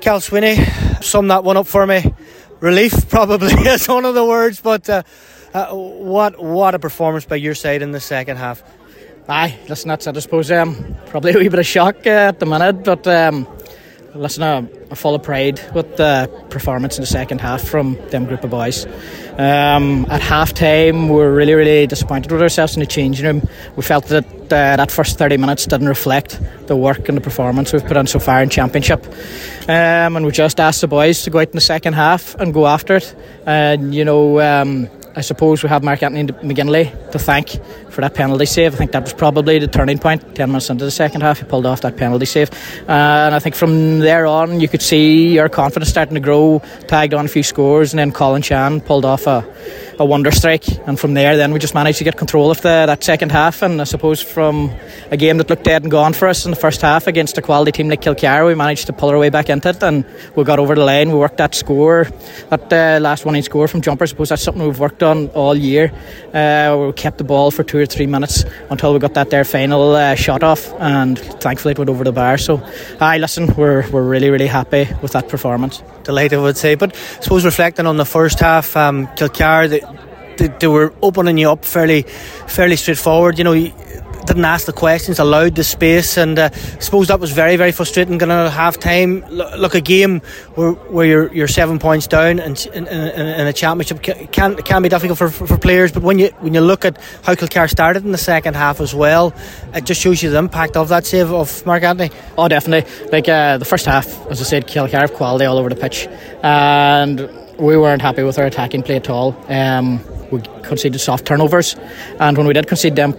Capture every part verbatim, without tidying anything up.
Cal Sweeney, sum that one up for me. Relief probably is one of the words, but uh, uh, what what a performance by your side in the second half. Aye, listen, that's it. I suppose um, probably a wee bit of shock uh, at the minute, but um, listen, I'm full of pride with the performance in the second half from them group of boys. Um, at half time, we were really, really disappointed with ourselves in the changing room. We felt that uh, that first thirty minutes didn't reflect the work and the performance we've put on so far in Championship. Um, and we just asked the boys to go out in the second half and go after it. And, you know, um, I suppose we have Mark Anthony McGinley to thank for that penalty save. I think that was probably the turning point. Ten minutes into the second half, he pulled off that penalty save, uh, and I think from there on you could see our confidence starting to grow. Tagged on a few scores, and then Colin Chan pulled off a, a wonder strike, and from there then we just managed to get control of the, that second half. And I suppose from a game that looked dead and gone for us in the first half against a quality team like Kilcar, we managed to pull our way back into it, and we got over the line. We worked that score, that uh, last one-in score from jumper. I suppose that's something we've worked on all year. Uh, we kept the ball for two or three minutes until we got that there final uh, shot off, and thankfully it went over the bar. So aye, listen, we're we're really really happy with that performance. Delighted, I would say. But I suppose reflecting on the first half, um, Kilcar, they, they, they were opening you up fairly fairly straightforward. You know, you didn't ask the questions, allowed the space, and uh, I suppose that was very very frustrating going to half time. Look, a game where, where you're, you're seven points down and in, in, in a championship can can be difficult for, for, for players, but when you when you look at how Kilcar started in the second half as well, it just shows you the impact of that save of Mark Anthony. Oh, definitely. Like uh, the first half, as I said, Kilcar have quality all over the pitch, and we weren't happy with our attacking play at all. Um, we conceded soft turnovers, and when we did concede them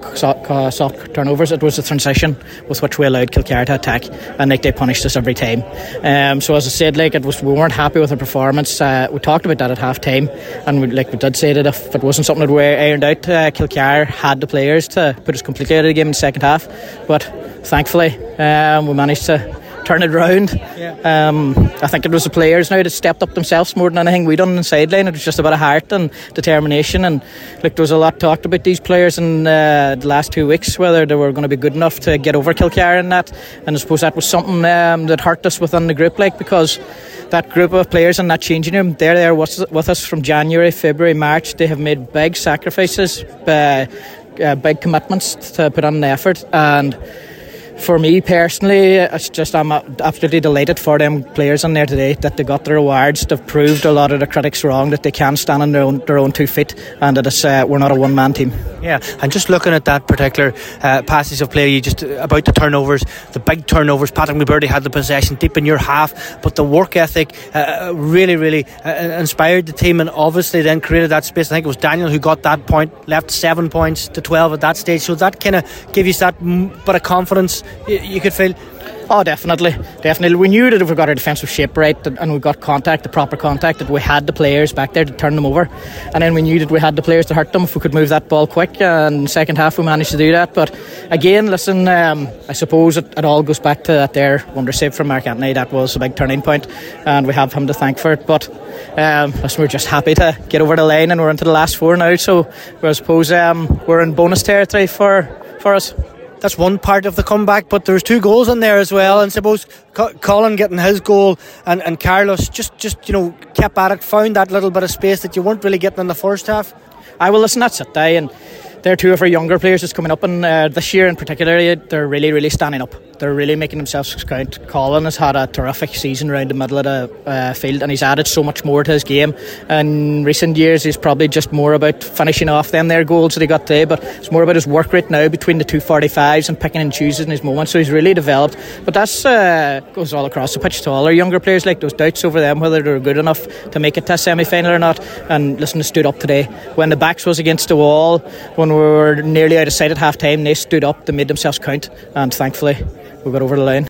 soft turnovers, it was the transition with which we allowed Kilcar to attack, and like they punished us every time. Um, so as I said, like it was, we weren't happy with our performance. Uh, we talked about that at half time, and we, like we did say that if it wasn't something that we ironed out, uh, Kilcar had the players to put us completely out of the game in the second half. But thankfully, um, we managed to turn it around. Yeah. Um, I think it was the players now that stepped up themselves more than anything we done on the sideline. It was just about a heart and determination, and like there was a lot talked about these players in uh, the last two weeks, whether they were going to be good enough to get over Kilcar and that. And I suppose that was something um, that hurt us within the group, like because that group of players in that changing room, they're there with, with us from January, February, March. They have made big sacrifices, uh, uh, big commitments to put on the effort, and for me personally, it's just I'm absolutely delighted for them players in there today that they got their awards. They've proved a lot of the critics wrong, that they can stand on their own their own two feet, and that it's, uh, we're not a one man team. Yeah, and just looking at that particular uh, passage of play, you just about the turnovers, the big turnovers. Patrick McBurdy had the possession deep in your half, but the work ethic uh, really, really uh, inspired the team, and obviously then created that space. I think it was Daniel who got that point, left seven points to twelve at that stage. So that kind of gave you that bit of confidence you could feel. Oh, definitely, definitely. We knew that if we got our defensive shape right and we got contact, the proper contact, that we had the players back there to turn them over, and then we knew that we had the players to hurt them if we could move that ball quick. And in the second half, we managed to do that. But again, listen, um, I suppose it, it all goes back to that there wonder save from Mark Anthony. That was a big turning point, and we have him to thank for it. But um, listen, we're just happy to get over the line, and we're into the last four now. So I suppose um, we're in bonus territory for for us. That's one part of the comeback, but there's two goals in there as well, and suppose Colin getting his goal and, and Carlos just, just you know kept at it, found that little bit of space that you weren't really getting in the first half. I will listen, that's it, and they're two of our younger players that's coming up, and uh, this year in particular they're really really standing up. They're really making themselves count. Colin has had a terrific season around the middle of the uh, field, and he's added so much more to his game. In recent years he's probably just more about finishing off them their goals that he got today, but it's more about his work rate now between the two forty-fives and picking and choosing his moments. So he's really developed, but that's uh, goes all across the pitch to all our younger players. Like those doubts over them whether they're good enough to make it to a semi-final or not, and listen, they stood up today when the backs was against the wall, when we were nearly out of sight at half time. They stood up, they made themselves count, and thankfully we got over the line.